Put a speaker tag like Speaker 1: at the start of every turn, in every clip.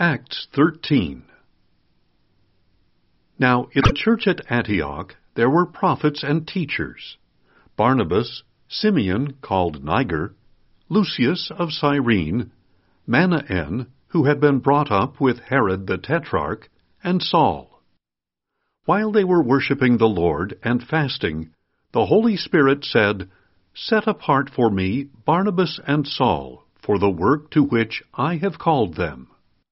Speaker 1: Acts 13. Now in the church at Antioch there were prophets and teachers: Barnabas, Simeon called Niger, Lucius of Cyrene, Manaen, who had been brought up with Herod the Tetrarch, and Saul. While they were worshiping the Lord and fasting, the Holy Spirit said, "Set apart for me Barnabas and Saul for the work to which I have called them."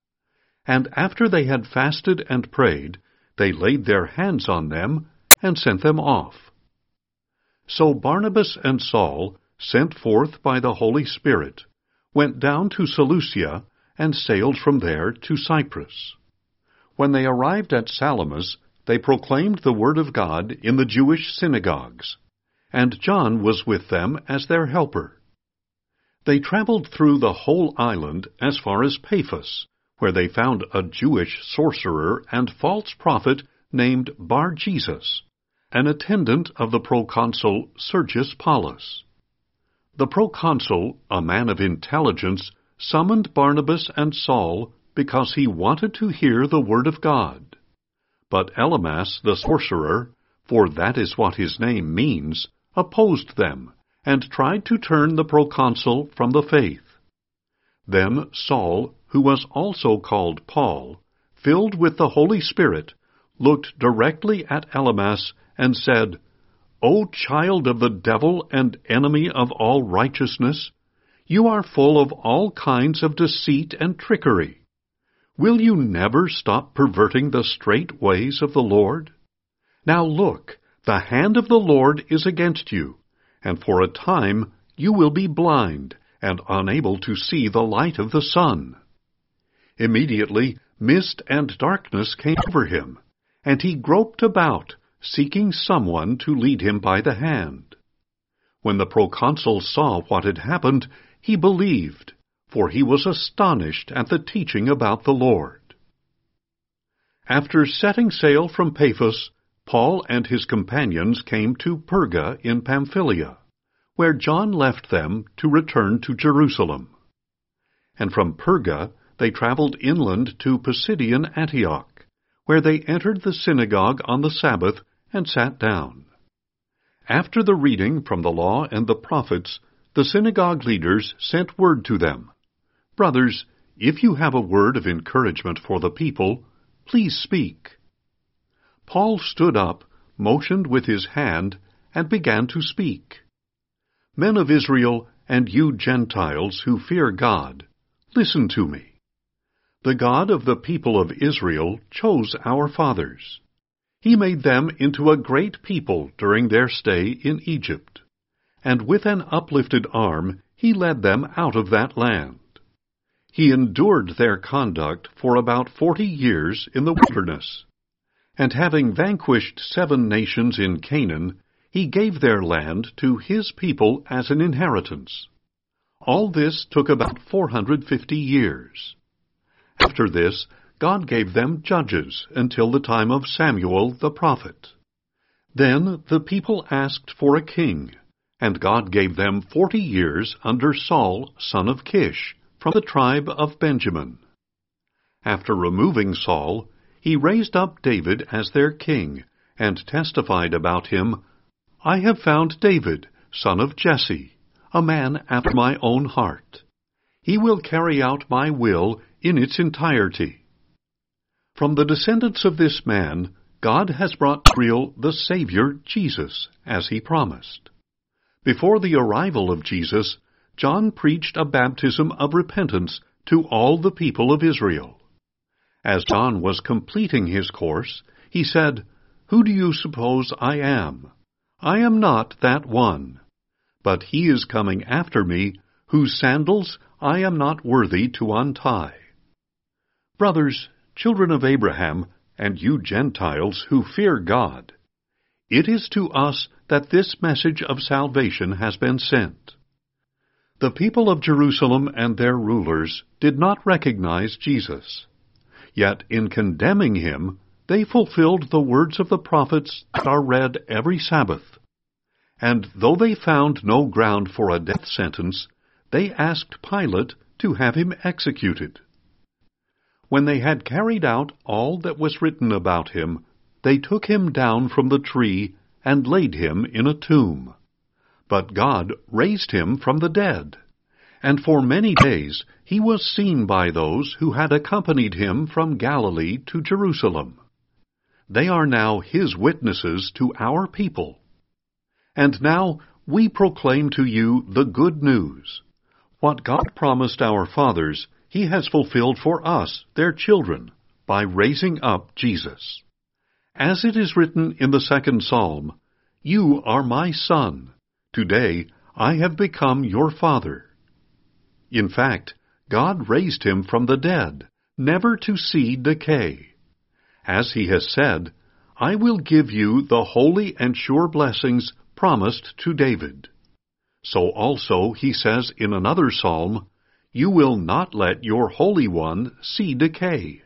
Speaker 1: And after they had fasted and prayed, they laid their hands on them and sent them off. So Barnabas and Saul, sent forth by the Holy Spirit, went down to Seleucia and sailed from there to Cyprus. When they arrived at Salamis, they proclaimed the word of God in the Jewish synagogues, and John was with them as their helper. They traveled through the whole island as far as Paphos, where they found a Jewish sorcerer and false prophet named Bar-Jesus, an attendant of the proconsul Sergius Paulus. The proconsul, a man of intelligence, summoned Barnabas and Saul because he wanted to hear the word of God. But Elymas the sorcerer, for that is what his name means, opposed them, and tried to turn the proconsul from the faith. Then Saul, who was also called Paul, filled with the Holy Spirit, looked directly at Elymas and said, "O child of the devil and enemy of all righteousness, you are full of all kinds of deceit and trickery. Will you never stop perverting the straight ways of the Lord? Now look, the hand of the Lord is against you, and for a time you will be blind and unable to see the light of the sun." Immediately mist and darkness came over him, and he groped about, seeking someone to lead him by the hand. When the proconsul saw what had happened, he believed, for he was astonished at the teaching about the Lord. After setting sail from Paphos, Paul and his companions came to Perga in Pamphylia, where John left them to return to Jerusalem. And from Perga they traveled inland to Pisidian Antioch, where they entered the synagogue on the Sabbath and sat down. After the reading from the law and the prophets, the synagogue leaders sent word to them, "Brothers, if you have a word of encouragement for the people, please speak." Paul stood up, motioned with his hand, and began to speak. "Men of Israel, and you Gentiles who fear God, listen to me. The God of the people of Israel chose our fathers. He made them into a great people during their stay in Egypt, and with an uplifted arm he led them out of that land. He endured their conduct for about 40 years in the wilderness, and having vanquished 7 nations in Canaan, he gave their land to his people as an inheritance. All this took about 450 years. After this, God gave them judges until the time of Samuel the prophet. Then the people asked for a king, and God gave them 40 years under Saul, son of Kish, from the tribe of Benjamin. After removing Saul, he raised up David as their king, and testified about him, "I have found David, son of Jesse, a man after my own heart. He will carry out my will in its entirety." From the descendants of this man, God has brought to Israel the Savior, Jesus, as he promised. Before the arrival of Jesus, John preached a baptism of repentance to all the people of Israel. As John was completing his course, he said, "Who do you suppose I am? I am not that one. But he is coming after me, whose sandals I am not worthy to untie." Brothers, children of Abraham, and you Gentiles who fear God, it is to us that this message of salvation has been sent. The people of Jerusalem and their rulers did not recognize Jesus. Yet in condemning him, they fulfilled the words of the prophets that are read every Sabbath. And though they found no ground for a death sentence, they asked Pilate to have him executed. when they had carried out all that was written about him, they took him down from the tree and laid him in a tomb. But God raised him from the dead, and for many days he was seen by those who had accompanied him from Galilee to Jerusalem. They are now his witnesses to our people. And now we proclaim to you the good news. What God promised our fathers, he has fulfilled for us, their children, by raising up Jesus. As it is written in the second psalm, "You are my son. Today I have become your father." In fact, God raised him from the dead, never to see decay. As he has said, "I will give you the holy and sure blessings promised to David." So also he says in another psalm, "You will not let your Holy One see decay."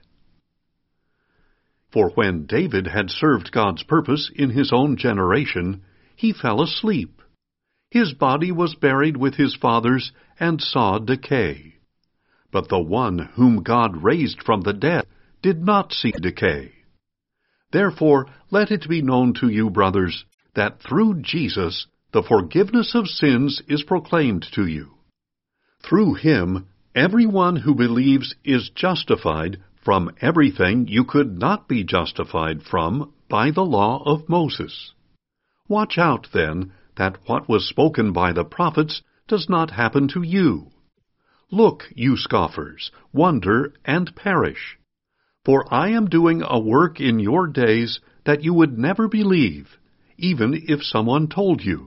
Speaker 1: For when David had served God's purpose in his own generation, he fell asleep. His body was buried with his fathers and saw decay. But the one whom God raised from the dead did not see decay. Therefore let it be known to you, brothers, that through Jesus the forgiveness of sins is proclaimed to you. Through him everyone who believes is justified from everything you could not be justified from by the law of Moses. Watch out, then, that what was spoken by the prophets does not happen to you. Look, you scoffers, wonder and perish. For I am doing a work in your days that you would never believe, even if someone told you.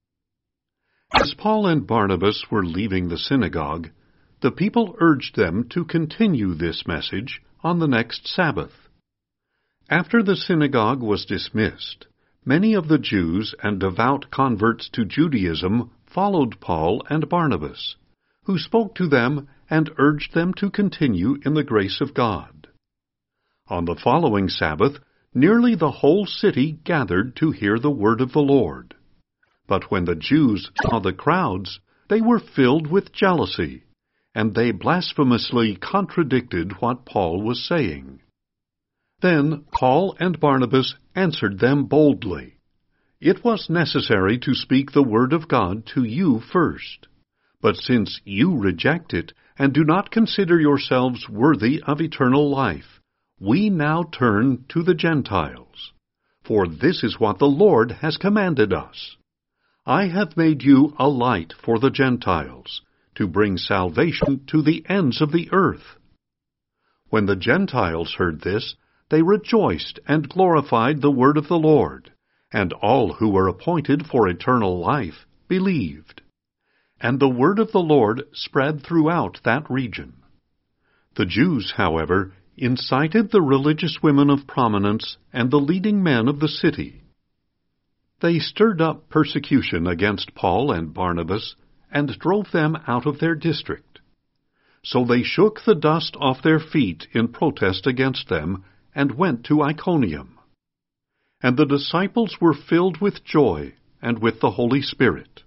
Speaker 1: As Paul and Barnabas were leaving the synagogue, the people urged them to continue this message on the next Sabbath. After the synagogue was dismissed, many of the Jews and devout converts to Judaism followed Paul and Barnabas, who spoke to them and urged them to continue in the grace of God. On the following Sabbath, nearly the whole city gathered to hear the word of the Lord. But when the Jews saw the crowds, they were filled with jealousy, and they blasphemously contradicted what Paul was saying. Then Paul and Barnabas answered them boldly, "It was necessary to speak the word of God to you first. But since you reject it and do not consider yourselves worthy of eternal life, we now turn to the Gentiles. For this is what the Lord has commanded us. I have made you a light for the Gentiles, to bring salvation to the ends of the earth." When the Gentiles heard this, they rejoiced and glorified the word of the Lord, and all who were appointed for eternal life believed. And the word of the Lord spread throughout that region. The Jews, however, incited the religious women of prominence and the leading men of the city. They stirred up persecution against Paul and Barnabas and drove them out of their district. So they shook the dust off their feet in protest against them and went to Iconium. And the disciples were filled with joy and with the Holy Spirit.